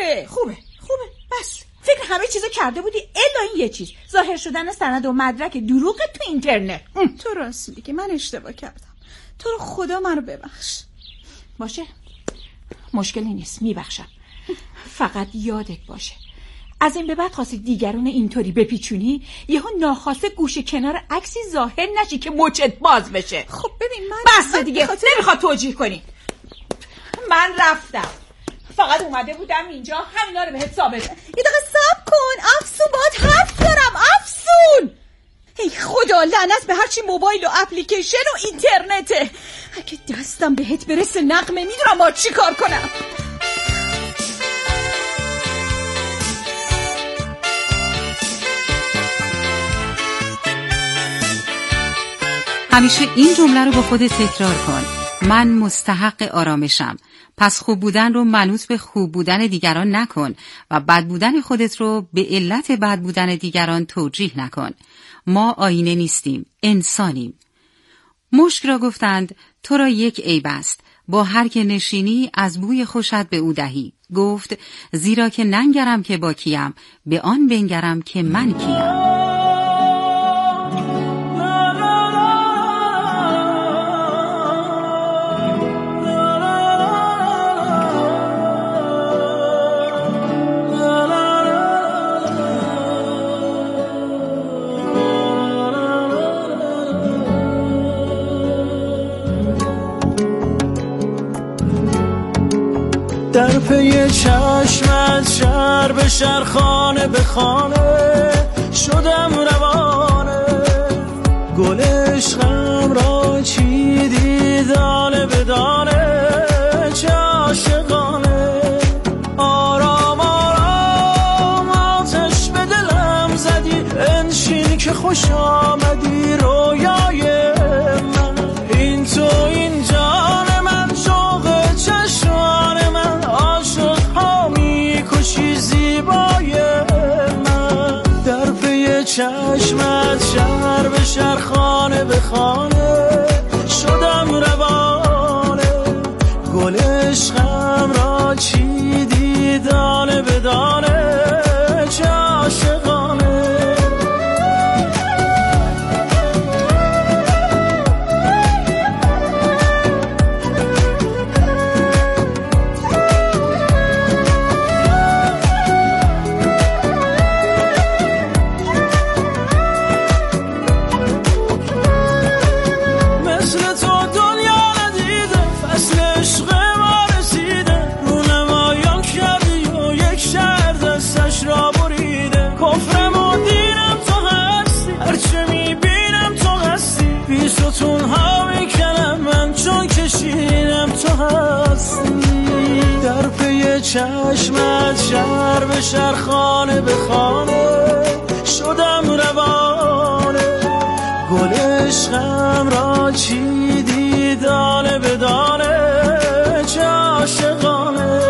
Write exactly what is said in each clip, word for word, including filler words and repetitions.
خوبه خوبه خوبه بس. فکر همه چیزو کرده بودی الا این یه چیز، ظاهر شدن سند و مدرک دروغ تو اینترنت. تو راست میگی، من اشتباه کردم. تو رو خدا منو ببخش. باشه، مشکلی نیست، میبخشم. فقط یادت باشه از این به بعد خواستی دیگرون اینطوری بپیچونی، یهو ناخواسته گوشه کنار عکسی ظاهر نشی که مچت باز بشه. خب ببین من بس دیگه خاطر... نمیخواد توجیه کنی. من رفتم، فقط اومده بودم اینجا همینا رو بهت ثابت. یه دقیقه صبر کن افسون، باهات حرف دارم افسون. ای خدا لعنت به هرچی موبایل و اپلیکیشن و اینترنته. اگه دستم بهت برسه نقمه میدونم با چی کار کنم. همیشه این جمله رو با خودت تکرار کن: من مستحق آرامشم. پس خوب بودن رو منوط به خوب بودن دیگران نکن و بد بودن خودت رو به علت بد بودن دیگران توجیه نکن. ما آینه نیستیم، انسانیم. مشک را گفتند تو را یک عیب است، با هر که نشینی از بوی خوشت به او دهی. گفت زیرا که ننگرم که با کیم، به آن بنگرم که من کیم. در پی چشمت شهر به شهر خانه به خانه شدم روانه، گل عشقم را چیدی دانه به دانه، چه عاشقانه. آرام آرام آتش به دلم زدی، انشین که خوش آمدی رویای من. این تو این جان من، شوق چشمان من، عاشق ها میکشی زیبای من. در پی چشمت شهر به شهر خانه به خانه شدم روانه، گل عشقم را چیدی دانه به دانه، چه عاشقانه. در پی چشمت شهر به شهر خانه به خانه شدم روانه، گل عشقم را چیدی دانه به دانه، چه عاشقانه.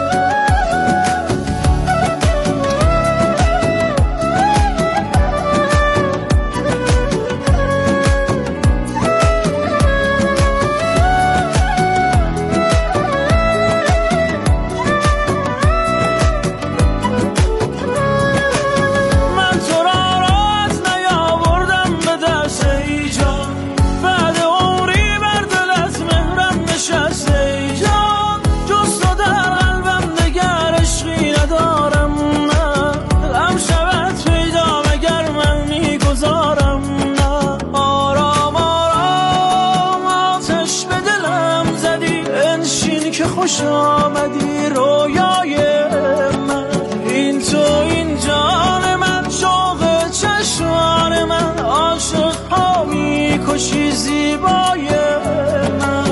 خوش آمدی رویای من. این تو این جان من، شوق چشمان من، عاشق ها میکشی زیبای من.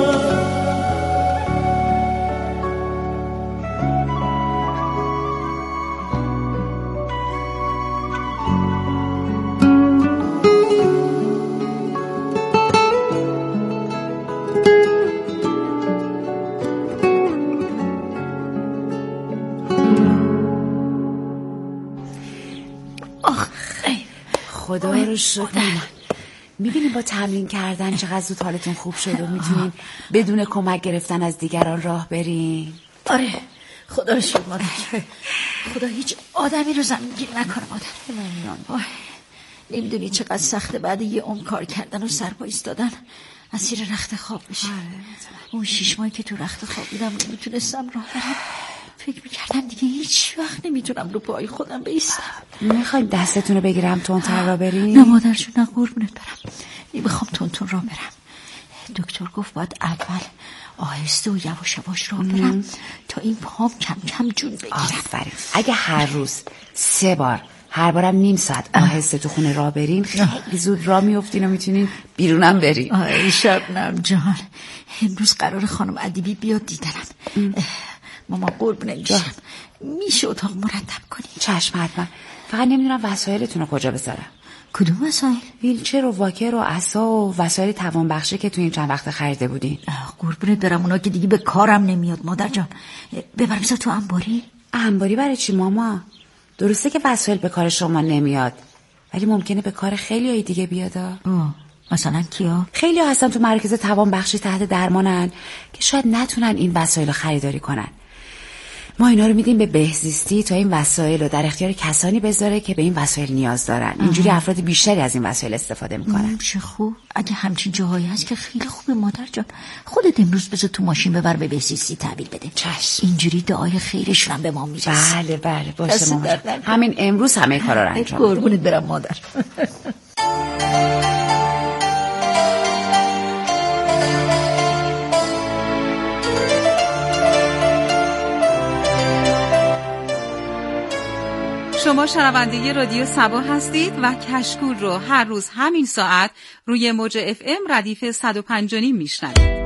خدا رو شکر. میبینین با تمرین کردن چقدر زود حالتون خوب شد و میتونین بدون کمک گرفتن از دیگران راه برین. آره خدا رو شکر مادر. خدا هیچ آدمی رو زمین گیر نکنه مادر. نمیدونی چقدر سخته بعد یه عمر کار کردن و سر پا ایستادن اسیر رخت خواب بشه. اون شیش ماهی که تو رخت خواب بودم نمیتونستم راه برم. فکر میکردم دیگه هیچ وقت نمیتونم رو پای خودم بیستم. میخوایم دستتون رو بگیرم تونتر را بریم؟ نه مادر جون، نه قربونت برم، نمیخوام تونتون را برم. دکتر گفت باید اول آهسته و یواش یواش را برم تا این پام کم کم جون بگیرم. آفرین. اگه هر روز سه بار هر بارم نیم ساعت آهسته تو خونه را برین خیلی زود را میافتین و میتونین بیرونم برین. آه شبنم جان، امروز قرار خانم ادیبی بیاد دیدنم. ماما قربونت میشم، میشه اتاق مرتب کنی؟ چشم حتما. فقط نمیدونم وسایلتون رو کجا بذارم. کدوم وسایل؟ ویلچر و واکر و عصا و وسایل توانبخشی که تو این چند وقت خریده بودین. قربونت برم، اونا که دیگه به کارم نمیاد مادر جان. ببرم بذار تو انباری. انباری برای چی ماما؟ درسته که وسایل به کار شما نمیاد، ولی ممکنه به کار خیلیای دیگه بیاد. آه مثلا کیا؟ خیلی ها هستن تو مراکز توانبخشی تحت درمانن که شاید نتونن این وسایل رو خریداری کنن. ما اینا رو میدیم به بهزیستی تا این وسایل رو در اختیار کسانی بذاره که به این وسایل نیاز دارن. اینجوری افراد بیشتری از این وسایل استفاده میکنن. چه خوب. اگه همچین جاهایی هست که خیلی خوبه مادر جان. خودت امروز بذار تو ماشین ببر به بهزیستی تحویل بده. چشم. اینجوری دعای خیرشون هم به ما میرسه. بله بله باشه مامان. همین امروز همه کارا رو انجام میدم. قربونت برم مادر. شما شنونده رادیو صبا هستید و کشکول رو هر روز همین ساعت روی موج اف ام ردیف صد و پنج و نیم میشنوید.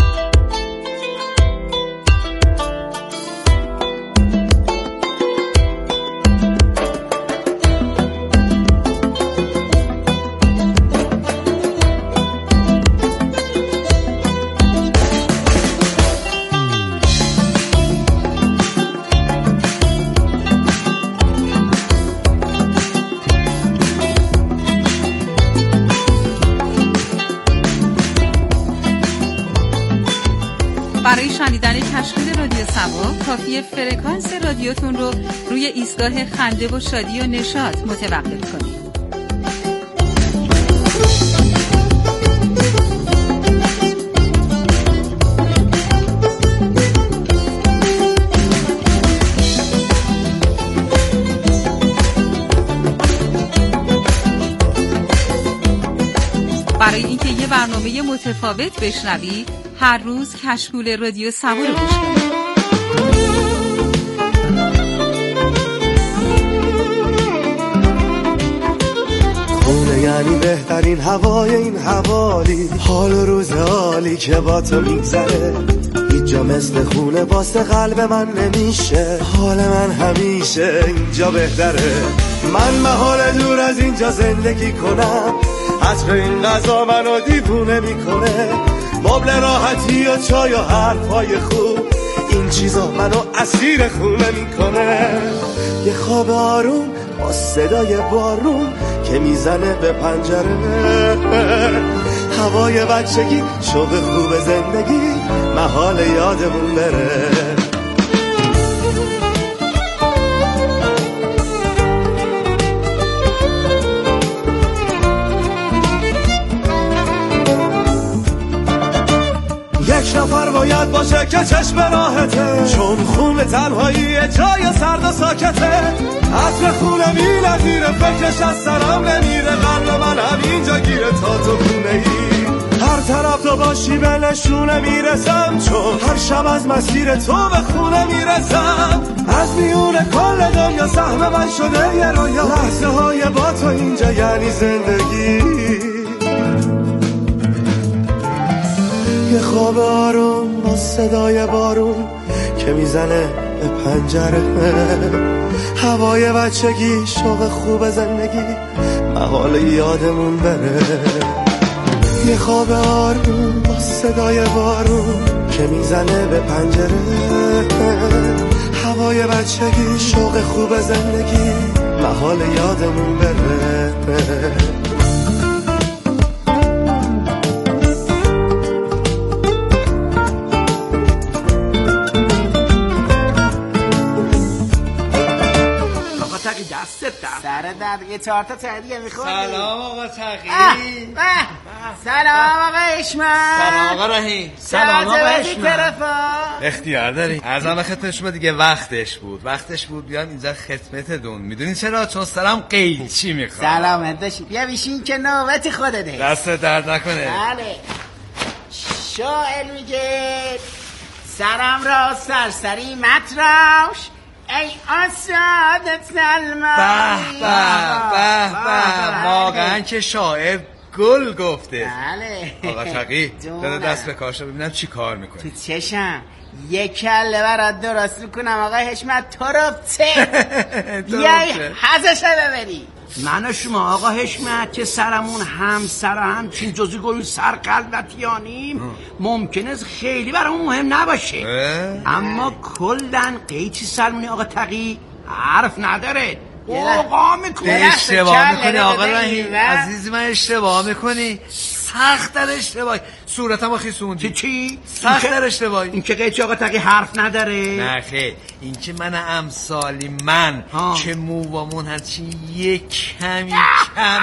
برای شنیدن کشکول رادیو صبا کافیه فرکانس رادیوتون رو روی ایستگاه خنده و شادی و نشاط متوقف کنید. برای اینکه یه برنامه متفاوت بشنوی هر روز کشکول رادیو صبا رو گوش کنید. خونه یعنی بهترین هوای این حوالی، حال و روز عالی که با تو میگذره. هیچ جا مثل خونه واسه قلب من نمیشه، حال من همیشه اینجا بهتره. من محال دور از اینجا زندگی کنم، عطر این غذا منو دیوونه میکنه. مبل راحتی و چای و حرفای خوب، این چیزا منو اسیر خونه میکنه. یه خواب آروم با صدای بارون که میزنه به پنجره. هوای بچگی، شوق خوب زندگی، محال یادمون بره. یک نفر باید باشه که چشم راحته، چون خون تنهایی جای سرد و ساکته. عطر خونه بی نظیره، فکرش از سرم نمیره. قلب من همینجا گیره تا تو خونه ای. هر طرف تو باشی به نشونه میرسم، چون هر شب از مسیر تو به خونه میرسم. از میون کل دنیا سهم من شده یه رویا، لحظه های با تو اینجا یعنی زندگی. یه خواب آروم با صدای بارون که میزنه به پنجره. هوای بچگی، شوق خوب زندگی، محال یادمون بره. یه خواب آروم با صدای بارون که میزنه به پنجره. هوای بچگی، شوق خوب زندگی، محال یادمون بره. نه یه چهار تا چای دیگه میخوردی. سلام آقا تقی. سلام آقا اشمت. سلام آقا رحیم. سلام آقا اشمت. اختیار داری. عرضم خدمت شما دیگه وقتش بود. وقتش بود بیام اینجا خدمتتون. میدونین چرا؟ چون سلام قیچی میخوام. سلامت باشی. بیا بشین که نوبت خودته. دست درد نکنه. بله. شاعر میگه سرم را سرسری متراش ای آساد سلمان. به به به به واقعا که شاعر گل گفته. بله آقا تقی داده دست به کارشو ببینم چی کار میکنی. تو چشم یک کله برات درست میکنم آقا حشمت. تو رو چه بیایی حزشه ببری. من و شما آقا حشمت که سرمون هم سر هم چین جزی گوی سرقلبتیانیم ممکنه خیلی برامون مهم نباشه اه؟ اما کلن قیچی سلمونی آقا تقی حرف نداره. اوقا میکنی اشتباه میکنی آقا رحیم عزیزی من. اشتباه میکنی سخت در اشتباهی. صورتمو خیسوندی. چی؟ سخت در اشتباهی. این که قیچی آقا تقی حرف نداره. نه خیلی این که من امثالی من آه. که موامون هرچی یک کمی کم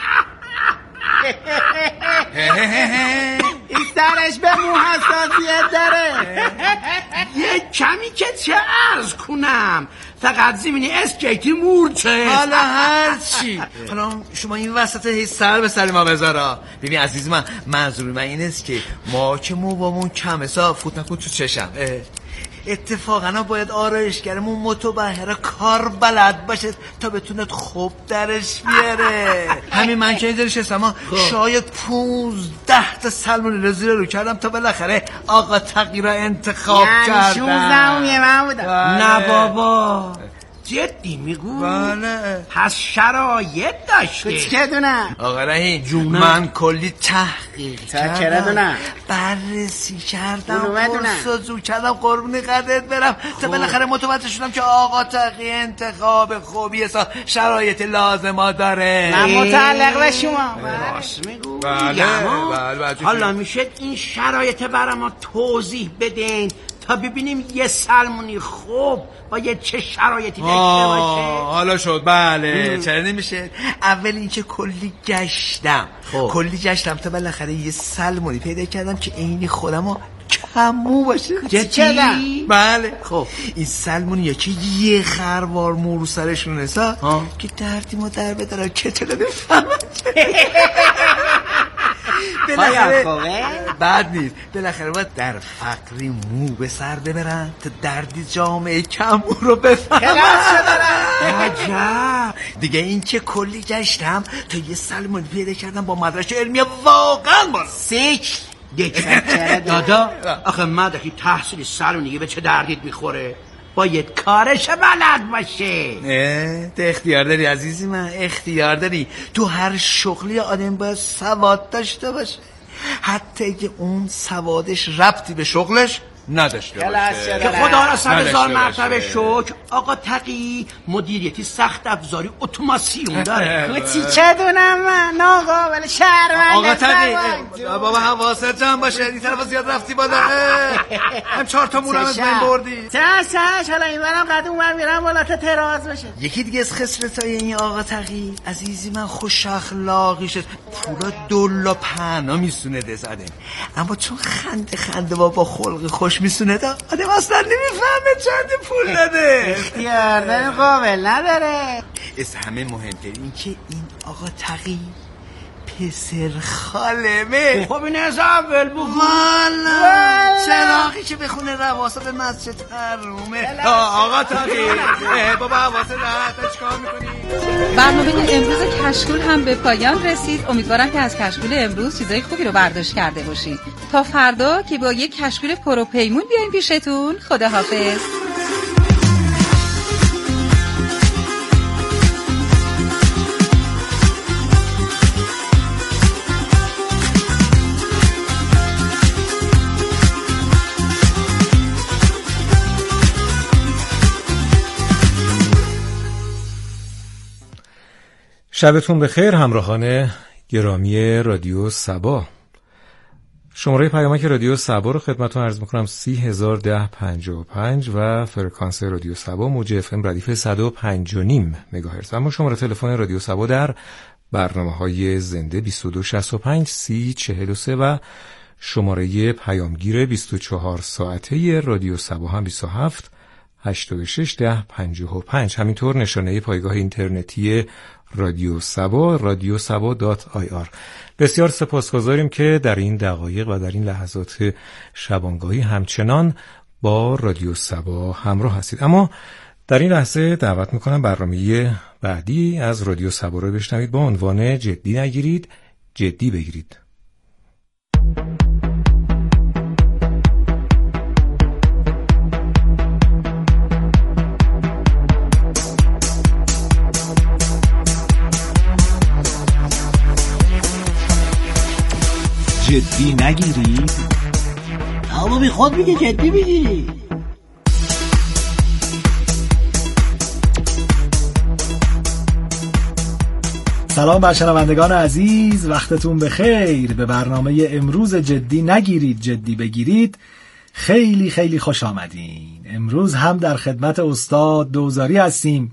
این سرش به مو حساسیت داره. یک کمی که چه عرض کنم فقط زمینی اسکیتی مورچه. حالا هرچی حالا شما این وسط هی سر به سر ما بذارا. ببین عزیز من منظور من این است که ما که موامون کم حساب فوت نکن تو چشم. اتفاقا باید آرایشگرمون متبهر کار بلد باشه تا بتونه خوب درش بیاره. همین من که اینجا نشستم شاید پونزده تا سلمون رو زیر رو کردم تا بالاخره آقا تقی را انتخاب کردم. شونزدهم یه من بودم. نه بابا جدی میگو؟ بله. پس شرایط داشته. چه دونم آقا رحیم من کلی تحقیق کردم بررسی کردم پرسجو کردم قربونی قدرت برم تا بالاخره متوجه شدم که آقا تقی انتخاب خوبی سا شرایط لازم داره. من متعلق به شما. راست میگو. بله بله. حالا میشه این شرایط برای ما توضیح بدین تا ببینیم یه سلمونی خوب باید چه شرایطی داشته باشه. حالا شد بله. چرا نمیشه؟ اول اینکه کلی گشتم خوب. کلی گشتم تا بالاخره یه سلمونی پیدا کردم که عینی خودمو کمو باشه. جدی؟ بله. خب این سلمونیه که یه خروار مو رو سرشون حسا که دردی ما در بدارن که تلا نفهمن. بالاخره بعد نیست بالاخره باید در فقری مو به سر ببرن تا دردی جامعه کمو رو بفهمن. عجب. دیگه این که کلی گشتم تا یه سلمونی پیدا کردم با مدرسه علمی واقعا با سیکل دیگه. دادا آخه مدرکی تحصیل سلمونی به چه دردیت میخوره؟ باید کارش بلد باشه. اه اختیار داری عزیزی من اختیار داری. تو هر شغلی آدم باید سواد داشته باشه حتی اگه اون سوادش ربطی به شغلش نداشته باشه. که خدا را صد هزار مرتبه شکر آقا تقی مدیریتی سخت افزاری اتوماسیون داره. کوچی چه دونم من آقا ولی شهرمند. آقا تقی بابا حواست جمع باشه این طرف زیاد رفتی بالا. هم چهار تا مورم از من بردی. چش چش حالا این برم قد اون بر میرم بالا تا تراز باشه. یکی دیگه از خصلتای این آقا تقی عزیزی من خوش اخلاقی شد. پولا دلا پهنا میسونه دزاده اما چون خنده خنده با خلق خوش میسونه دا آدم اصلا نمیفهمه چند پول داده. اختیار داره قابل نداره. از همه مهمتر این که این آقا تقی پسر خالمه. خب این از اول بگو. والا چراغی که بخونه رواسه به مسجد حرومه. آقا تقی بابا حواسه راحت چیکار میکنی؟ برنامه امروز کشکول هم به پایان رسید. امیدوارم که از کشکول امروز چیزای خوبی رو برداشت کرده باشید. تا فردا که با یک کشکول پروپیمون بیایم پیشتون. خداحافظ. شبتون بخیر همراهان گرامی رادیو سبا. شماره پیامک رادیو سبا رو خدمتتون عرض میکنم سی هزار ده پنجاه و پنج و فرکانس رادیو سبا موج اف ام ردیف صد و پنج و نیم مگاهرتز. اما شماره تلفن رادیو سبا در برنامه‌های زنده بیست و دو شصت و پنج سی چهل و سه و شماره پیامگیر بیست و چهار ساعته رادیو سبا هم بیست و هفت هشتاد و شش ده پنجاه و پنج. همینطور نشانه پایگاه اینترنتی رادیو سبا رادیو سبا دات آی آر. بسیار سپاسگزاریم که در این دقایق و در این لحظات شبانگاهی همچنان با رادیو سبا همراه هستید. اما در این لحظه دعوت میکنم برنامه بعدی از رادیو سبا رو بشنوید با عنوان جدی نگیرید جدی بگیرید. جدی نگیرید؟ اما بی خود میگه جدی بگیرید. سلام بر شنوندگان عزیز، وقتتون بخیر. به برنامه امروز جدی نگیرید جدی بگیرید خیلی خیلی خوش آمدین. امروز هم در خدمت استاد دوزاری هستیم.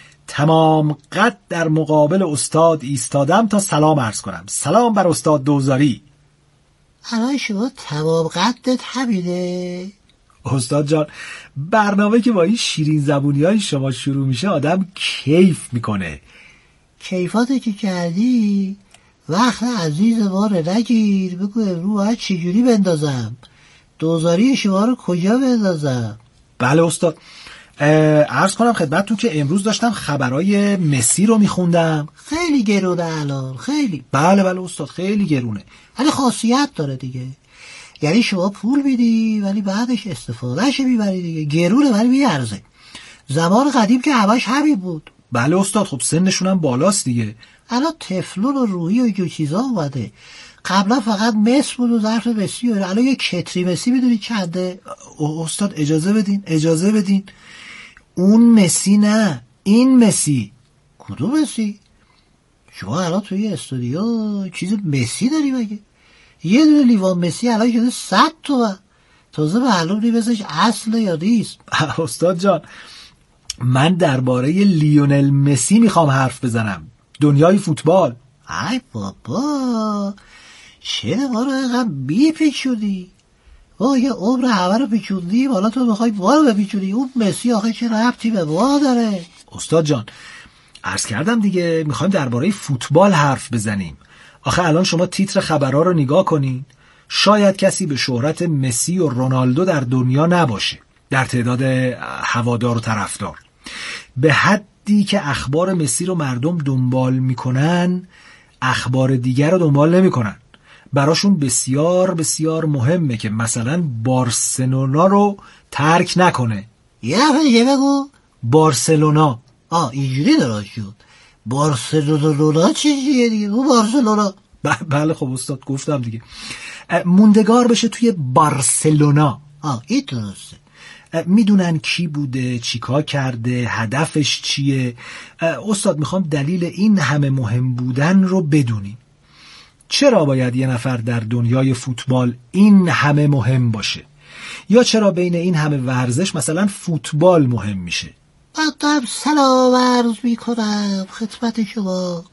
تمام قد در مقابل استاد ایستادم تا سلام عرض کنم. سلام بر استاد دوزاری. الان شما تمام قدت همینه؟ استاد جان، برنامه که با این شیرین زبونی های شما شروع میشه آدم کیف میکنه. کیفاته که کردی وقت عزیز ما رو نگیر. بگو امروز باید چجوری بندازم، دوزاری شما رو کجا بندازم؟ بله استاد، عرض کنم خدمتتون که امروز داشتم خبرای مسی رو میخوندم. خیلی گرونه الان، خیلی. بله بله استاد، خیلی گرونه، ولی خاصیت داره دیگه. یعنی شما پول میدی ولی بعدش استفادهش میبری دیگه. گرونه ولی میارزه. زمان قدیم که همش همین بود. بله استاد، خب سنشون هم بالاست دیگه. الان تفلون و روحی و اینجور چیزا اومده. قبلا فقط مس بود و ظرف مسی و الان یه کتری مسی میدونی چنده؟ استاد اجازه بدین اجازه بدین اون مسی نه، این مسی. کدوم مسی؟ شما الان توی استودیو چیز مسی داری مگه؟ یه دونه لیوان مسی الان شده صد تومن. تازه معلوم نیستش اصل یا نیست. استاد جان، من درباره لیونل مسی میخوام حرف بزنم، دنیای فوتبال. ای بابا، چرا ما رو اینقدر بیپیچونی؟ با یه عمر همه رو پیچوندی، حالا تو میخوای ما رو بپیچونی؟ اون مسی آخه چه ربطی به ما داره؟ استاد جان، عرض کردم دیگه میخوایم درباره فوتبال حرف بزنیم. آخه الان شما تیتر خبرها رو نگاه کنین، شاید کسی به شهرت مسی و رونالدو در دنیا نباشه در تعداد هوادار و طرفدار. به حدی که اخبار مسی رو مردم دنبال میکنن، اخبار دیگر رو دنبال نمیکنن. براشون بسیار بسیار مهمه که مثلا بارسلونا رو ترک نکنه. یه نفر دیگه بگو. بارسلونا. آه اینجوری درست شد. بارسلونا چیزیه دیگه؟ اون بارسلونا. بله خب استاد گفتم دیگه. موندگار بشه توی بارسلونا. آه این درسته. میدونن کی بوده، چیکار کرده، هدفش چیه. استاد میخوام دلیل این همه مهم بودن رو بدونیم. چرا باید یه نفر در دنیای فوتبال این همه مهم باشه؟ یا چرا بین این همه ورزش مثلا فوتبال مهم میشه؟ من سلام عرض میکنم خدمت شما،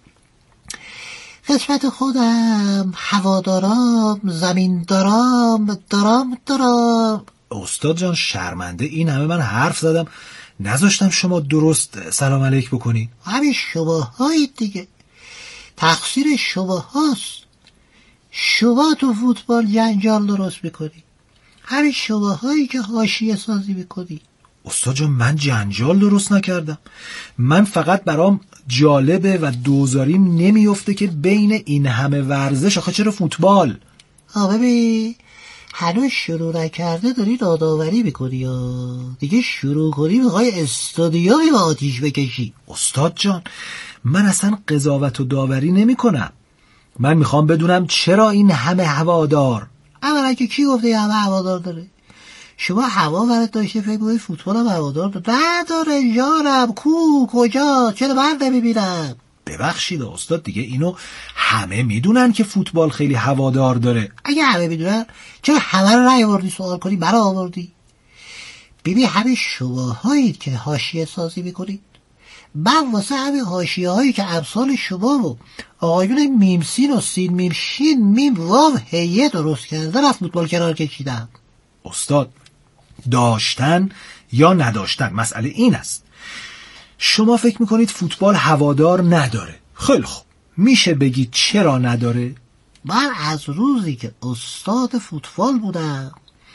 خدمت خودم، هوادارام، زمیندارام، دارام دارام. استاد جان شرمنده، این همه من حرف زدم نذاشتم شما درست سلام علیک بکنی. همین شما هایید دیگه، تقصیر شما هاست. شما تو فوتبال جنجال درست میکنی، همین شما هایی که حاشیه سازی میکنی. استاد جان من جنجال درست نکردم، من فقط برام جالبه و دوزاریم نمیفته که بین این همه ورزش آخه چرا فوتبال؟ آه ببین هنوز شروع نکرده داری داداوری میکنی یا دیگه شروع کنی میخوای استادیومی با آتیش بکشی. استاد جان من اصلا قضاوت و داوری نمی کنم، من میخوام بدونم چرا این همه هوادار. اولا که کی گفته همه هوادار داره؟ شما هوا برات داشته فکر کنی فوتبال هم هوادار داره؟ نداره یارم. کو کجا؟ چرا من نمیبینم؟ ببخشید استاد، دیگه اینو همه میدونن که فوتبال خیلی هوادار داره. اگه همه میدونن چرا همه رو نیاوردی سوال کنی برای آوردی؟ ببین همه شماهایی که حاشیه سازی میکنید، من واسه همه حاشیه هایی که امثال شما و آقایون میم سین و سین میم شین میم واو هیه درست کردن از فوتبال کنار کشیدم. استاد داشتن یا نداشتن مسئله این است. شما فکر میکنید فوتبال هوادار نداره. خیلی خوب، میشه بگید چرا نداره؟ من از روزی که استاد فوتبال بودم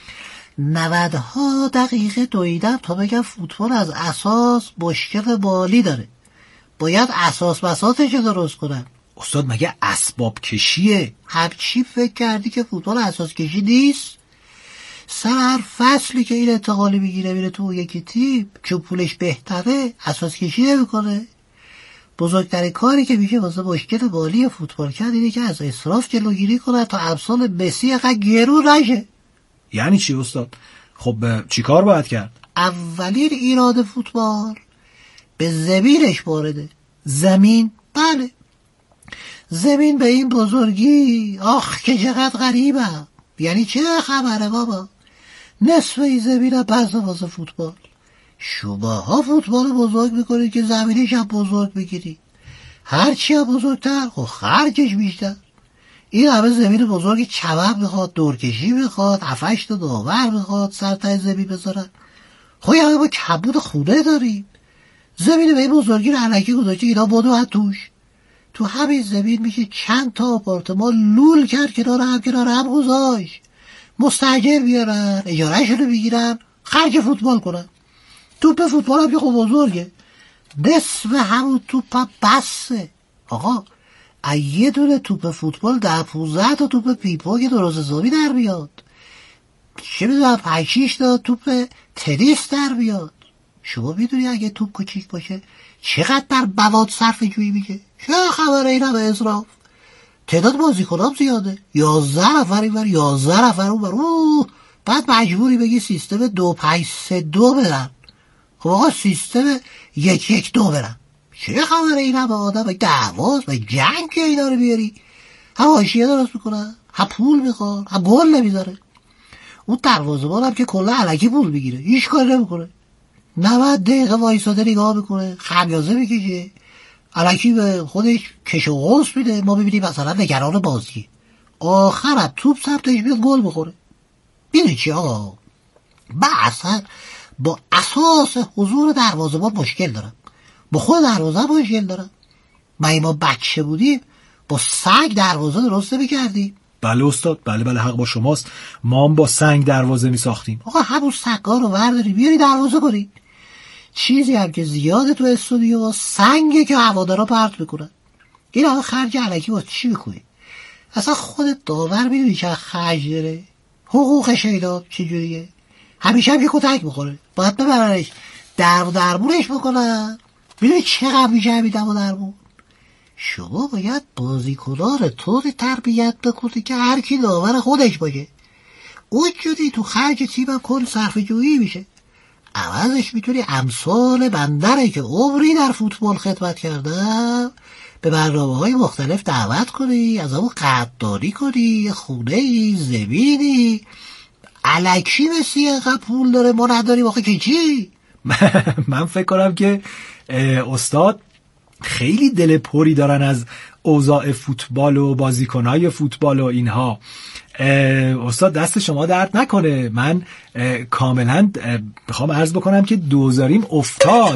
نودها دقیقه دویدم تا بگم فوتبال از اساس مشکل مالی داره، باید اساس بساطش درست کنن. استاد مگه اسباب کشیه؟ همچی فکر کردی که فوتبال اساس کشی نیست؟ سر هر فصلی که این انتقالی میگیره میره تو یکی تیم که پولش بهتره اساس کشی نمیکنه. بزرگترین کاری که میشه واسه مشکل مالی فوتبال کرد اینه که از اسراف جلوگیری کنه تا امثال مسی اینقدر گرون نشه. یعنی چی استاد؟ خب چی کار باید کرد؟ اولین ایراد فوتبال به زمینش وارده. زمین؟ بله، زمین به این بزرگی آخ که چقدر غریبه. یعنی چه خبره بابا؟ نصف این زمین پس واسه فوتبال. شماها فوتبال بزرگ میکنید که زمینش هم بزرگ بگیرید، هرچی هم بزرگتر خب خرجش بیشتر. این همه زمین بزرگی چمن میخواد، دورکشی میخواد، هفتش تا داور میخواد سر ته زمین بذارن. خب همه با کبود خونه داریم، زمین به این بزرگی رو علکی گذاشته اینا بدون توش. تو همین زمین میشه چند تا آپارتمان لول کرد کنار هم کنار هم گذاشت، مستاجر بیارن اجارهشونو بگیرن خرج فوتبال کنن. توپ فوتبال هم که خب بزرگه، نصف همون توپ هم بسه. آقا یه دونه توپ فوتبال ده پونزده تا توپ پیپو که درست حسابی در بیاد، چه میدونم پنج شیش تا توپ تنیس در بیاد. شما میدونی اگه توپ کوچیک باشه چقدر در مواد صرف جویی میشه؟ چه خبره این همه اسراف؟ تعداد بازیکنام زیاده، یازده نفر اینور یازده نفر اونور، اوه بعد مجبوری بگی سیستم دو پنج سه دو برن. خب آقا سیستم یک یک دو برن، چه خبره این همه آدم دعواست و جنگ که اینا رو بیاری؟ هم حاشیه درست میکنن، هم پول میخوان، هم گل نمیذاره. اون دروازه‌بان هم که کلا الکی پول میگیره، هیچ کاری نمیکنه، نود دقیقه وایساده نگاه میکنه، خمیازه میکشه، الکی به خودش کش و قوس میده. ما ببینیم مثلا نگران بازی، آخرم توپ سمتش بیاد گل بخوره. ببین چی آقا، من اصلا با اساس حضور دروازه‌بان مشکل دارم، با خود دروازه مشکل دارم. ما ما بچه بودیم با سنگ دروازه درست میکردیم. بله استاد، بله بله حق با شماست، ما هم با سنگ دروازه میساختیم. آقا همون سنگا رو برداری بیاری دروازه کنی. چیزی هم که زیاده تو استودیو سنگه که هوادارا پرت میکنن. این آقا خرج علکی واسه چی میکنی؟ اصلا خودت داور میدونی چه خرج داره؟ حقوقش اینا چجوریه؟ همیشه هم که کتک میخوره، باید ببرنش در درمونش بکنن. میدونی چقدر میشه همین دم درمون؟ شما باید بازیکنان طوری تربیت بکنی که هر کی داور خودش باشه، اونجوری تو خرج تیمم کل صرفه جویی میشه. عوضش میتونی امثال بندره که عمری در فوتبال خدمت کردم به برنامه های مختلف دعوت کنی، از همون قدردانی کنی، خونه زمینی الکی مثل اینقدر پول داره ما نداریم آخه که چی؟ من فکر کنم که استاد خیلی دل پری دارن از اوضاع فوتبال و بازیکنهای فوتبال و اینها. استاد دست شما درد نکنه، من کاملا بخوام عرض بکنم که دوزاریم افتاد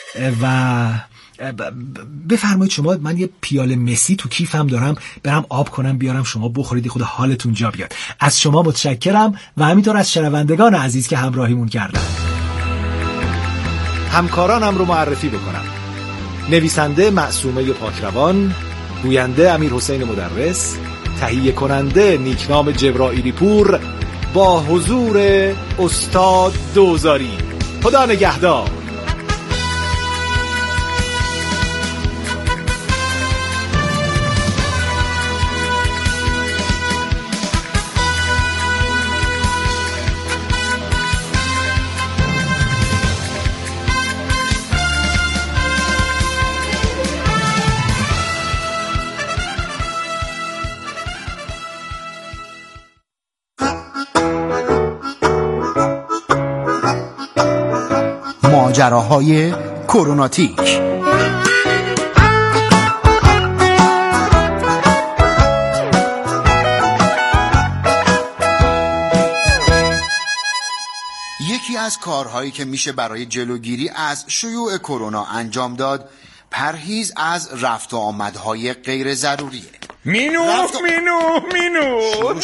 و بفرمایید شما، من یه پیاله مسی تو کیفم دارم، برم آب کنم بیارم شما بخورید خود حالتون جا بیاد. از شما متشکرم و همینطور از شنوندگان عزیز که همراهیمون کردن. همکارانم رو معرفی بکنم: نویسنده معصومه پاکروان، گوینده امیر حسین مدرس، تهیه کننده نیکنام جبرائیلی پور، با حضور استاد دوزاری. خدا نگهدار. ماجراهای کروناتیک. یکی از کارهایی که میشه برای جلوگیری از شیوع کرونا انجام داد پرهیز از رفت و آمدهای غیر ضروریه. مینو رفت... مینو مینو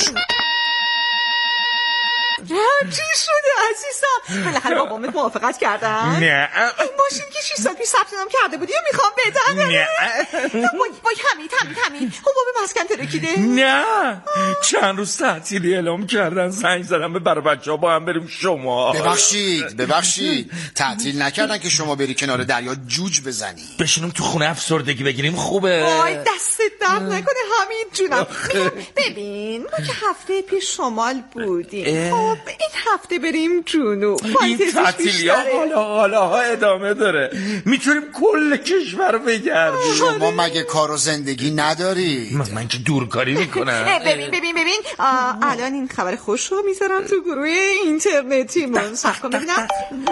چی شده عزیزم؟ بالاخره بابامت موافقت کردن؟ نه این ماشین که شش سال پیش ثبت نام کرده بودی و میخوام بدن. نه وای وای حمید حمید حمید حباب مسکن ترکیده. نه چند روز تعطیلی اعلام کردن، زنگ زدم به برای بچه‌ها با هم بریم شما. ببخشید ببخشید تعطیل نکردن که شما بری کنار دریا جوج بزنی. بشینیم تو خونه افسردگی بگیریم خوبه. وای دستت درد نکنه حمید جونم. ببین ما که هفته پیش شمال بودیم، خب این هفته بریم جنوب. این تعطیلی ها حالا حالا ها ادامه داره، میتونیم کل کشور رو بگردیم. شما مگه کار و زندگی نداری؟ من, من که دورکاری میکنم. ببین ببین ببین الان این خبر خوش رو میذارم تو گروه اینترنتی من. صبر کن ببینم.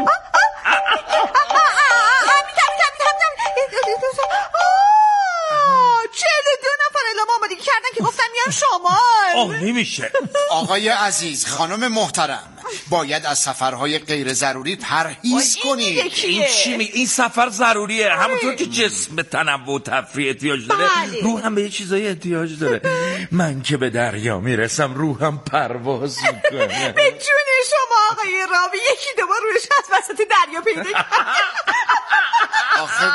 چهل و دو نفر اعلام آمادگی کردن که گفتن میان شمال. آه نمیشه. آقای عزیز، خانم محترم، باید از سفرهای غیر ضروری پرهیز کنید. این چی می؟ این سفر ضروریه. همونطور که جسم به تنوع و تفریح احتیاج داره، روح هم به یه چیزای احتیاج داره. من که به دریا میرسم روحم پرواز میکنه. به جون شما آقای راوی، یکی دوبار روش از وسط دریا پیدا کرد. آخه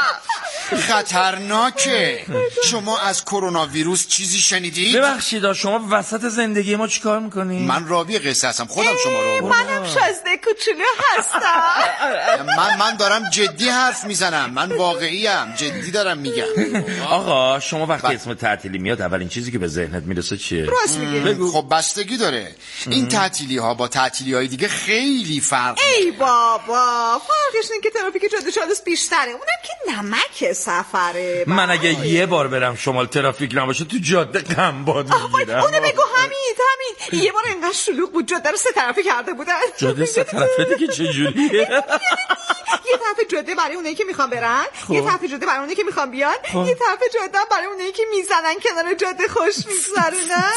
خطرناکه. شما از کرونا ویروس چیزی شنیدید؟ ببخشید شما وسط زندگی ما چیکار میکنید؟ من راوی قصه هستم، خودم شما رو. منم شازده کوچولو هستم. من من دارم جدی حرف میزنم، من واقعی ام، جدی دارم میگم. آقا شما وقتی اسم تعطیلی میاد اولین چیزی که به ذهنت میرسه چیه؟ راست میگی. خب بستگی داره. این تعطیلی ها با تعطیلی های دیگه خیلی فرق. ای بابا فرقش اینه که ترافیک جاده چالوس بیشتره، اونم که نمک سفره. من اگه یه بار برم شمال ترافیک نباشه تو جاده قنباد میگیرم. اونو بگو حمید حمید یه بار اینقدر شلوغ بود جاده رو سه طرفه کرده بودن. جاده سه طرفه دیگه چجوریه؟ یه طرف جاده برای اونایی که میخوان برن، یه طرف جاده برای اونایی که میخوان بیان، یه طرف جاده برای اونایی که میزنن کنار جاده خوش میگذرونن.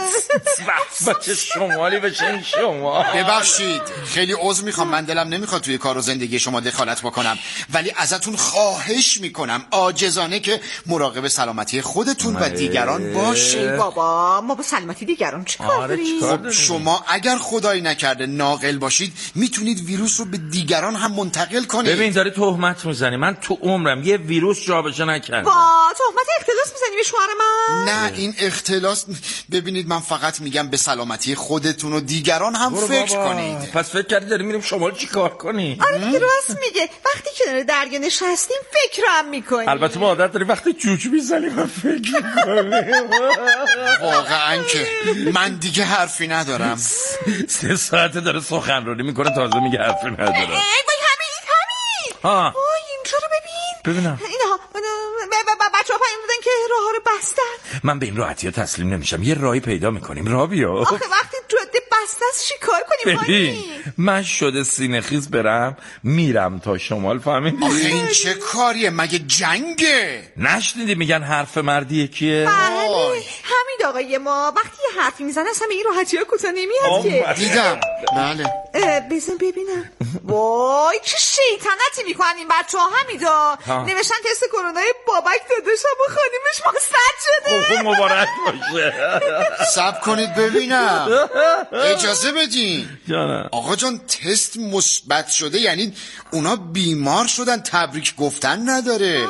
بچه شمالی بشین شما. ببخشید خیلی عذر میخوام، من دلم نمیخواد توی کار و زندگی شما دخالت بکنم، ولی ازتون خواهش میکنم عاجزانه که مراقب سلامتی خودتون و دیگران باشید. ای بابا ما با سلامتی دیگران چیکار داریم؟ شما اگر خدایی نکرده ناقل باشید میتونید ویروس رو به دیگران هم منتقل کنید. ببین داری تهمت میزنی، من تو عمرم یه ویروس جابجا نکردم. با تهمت اختلاس میزنی به شوهر من؟ نه این اختلاس، ببینید من فقط میگم به سلامتی خودتون و دیگران هم فکر بابا. کنید. پس فکر کردی داری میریم شمال چیکار کنی؟ آره دیگه راست میگه، وقتی کنار دریا نشستیم فکرام میکنیم. البته ما عادت داریم وقتی جوج میزنیم و فکر میکنیم. واقعا که من دیگه حرفی ندارم. سه ساعته داره سخنرانی میکنه تازه میگه حرفی ندارم. ای وای حمید حمید ها وای اینجا رو ببین. ببینم اینا بچه ها پیام دادن که راه ها رو بستن. من به این راحتی ها تسلیم نمیشم، یه راهی پیدا میکنیم. راه بیا. آخه وقتی جاده بسته است چیکار کنیم؟ ببین من شده سینه خیز برم میرم تا شمال، فهمیدی؟ آخه این چه کاریه؟ مگه جنگه؟ نشنیدی میگن حرف مردی یکیه؟ بله همین آقای ما وقتی یه حرفی میزنه اصلا به این راحتی ها کوتاه نمیاد که. دیدم بله. بزن ببینم. وای چه شیطنتی میکنن این بچه ها. حمیدا نوشتن تست کرونای بابک داداشم و خانیمش مثبت شده. خوب مبارک باشه. صبر کنید ببینم، اجازه بدین. جانم آقا جان تست مثبت شده یعنی اونا بیمار شدن، تبریک گفتن نداره.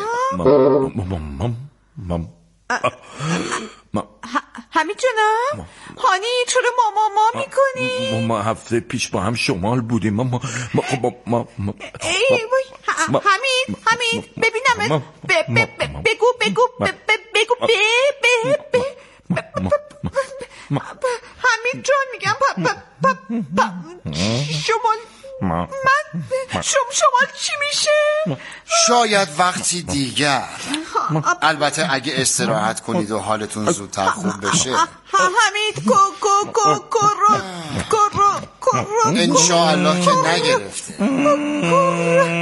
حمید جانم هانی چرا ماما ما میکنی؟ ما هفته پیش با هم شمال بودیم. ما ما ما ما ما ای وای حمید حمید ببینم بگو بگو بگو بگو حمید جان میگم شمال من شمال چی میشه؟ شاید وقتی دیگر. البته اگه استراحت کنید و حالتون زودتر خوب بشه. حمید کو کو کو کو کو کو انشاءالله که نگرفته.